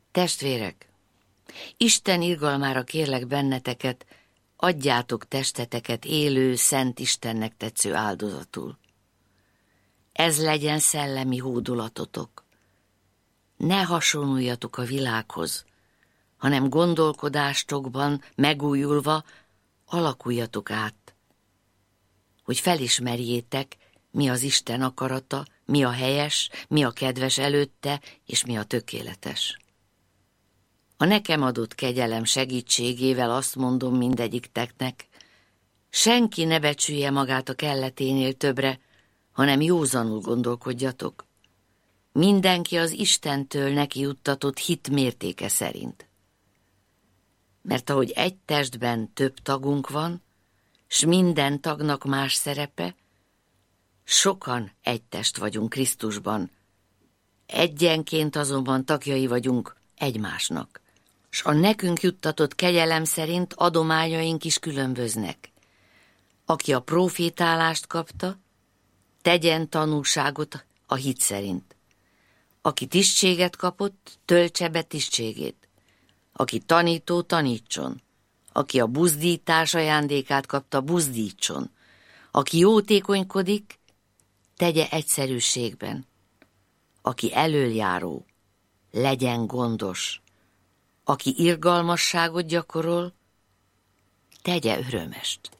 Testvérek, Isten irgalmára kérlek benneteket, adjátok testeteket élő, szent Istennek tetsző áldozatul. Ez legyen szellemi hódolatotok. Ne hasonluljatok a világhoz, hanem gondolkodástokban megújulva alakuljatok át, hogy felismerjétek, mi az Isten akarata, mi a helyes, mi a kedves előtte, és mi a tökéletes. A nekem adott kegyelem segítségével azt mondom mindegyikteknek, senki ne becsülje magát a kelleténél többre, hanem józanul gondolkodjatok. Mindenki az Istentől neki juttatott hit mértéke szerint. Mert ahogy egy testben több tagunk van, s minden tagnak más szerepe, sokan egy test vagyunk Krisztusban, egyenként azonban tagjai vagyunk egymásnak, s a nekünk juttatott kegyelem szerint adományaink is különböznek. Aki a profétálást kapta, tegyen tanúságot a hit szerint. Aki tisztséget kapott, töltse be tisztségét. Aki tanító, tanítson. Aki a buzdítás ajándékát kapta, buzdítson. Aki jótékonykodik, tegye egyszerűségben. Aki elöljáró, legyen gondos. Aki irgalmasságot gyakorol, tegye örömest.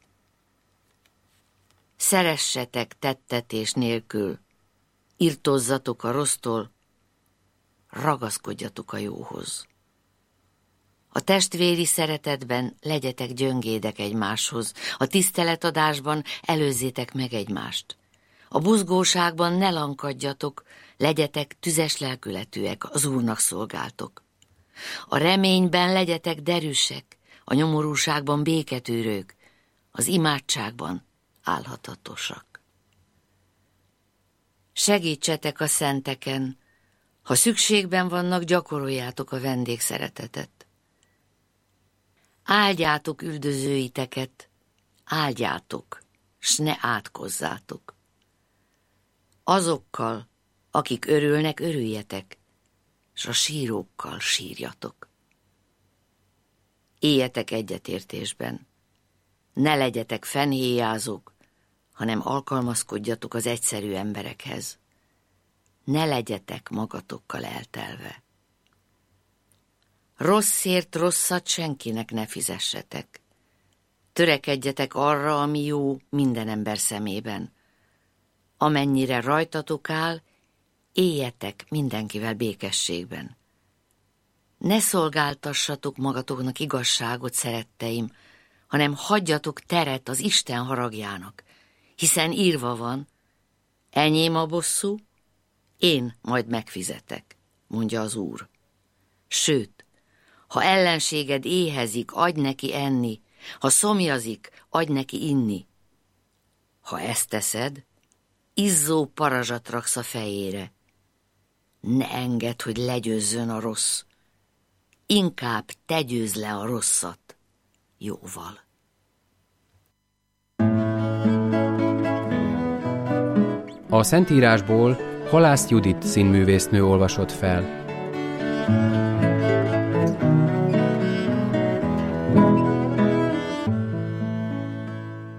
Szeressetek tettetés nélkül, irtózzatok a rossztól, ragaszkodjatok a jóhoz. A testvéri szeretetben legyetek gyöngédek egymáshoz, a tiszteletadásban előzzétek meg egymást. A buzgóságban ne lankadjatok, legyetek tüzes lelkületűek, az Úrnak szolgáltok. A reményben legyetek derűsek, a nyomorúságban béketűrők, az imádságban álhatatosak. Segítsetek a szenteken, ha szükségben vannak, gyakoroljátok a vendégszeretetet. Áldjátok üldözőiteket, áldjátok, s ne átkozzátok. Azokkal, akik örülnek, örüljetek, s a sírókkal sírjatok. Éljetek egyetértésben, ne legyetek fenhéjázók, hanem alkalmazkodjatok az egyszerű emberekhez. Ne legyetek magatokkal eltelve. Rosszért rosszat senkinek ne fizessetek. Törekedjetek arra, ami jó minden ember szemében. Amennyire rajtatok áll, éljetek mindenkivel békességben. Ne szolgáltassatok magatoknak igazságot, szeretteim, hanem hagyjatok teret az Isten haragjának, hiszen írva van, enyém a bosszú, én majd megfizetek, mondja az Úr. Sőt, ha ellenséged éhezik, adj neki enni, ha szomjazik, adj neki inni. Ha ezt teszed, izzó parazsat raksz a fejére. Ne engedd, hogy legyőzzön a rossz, inkább te győzd le a rosszat jóval. A Szentírásból Halász Judit színművésznő olvasott fel.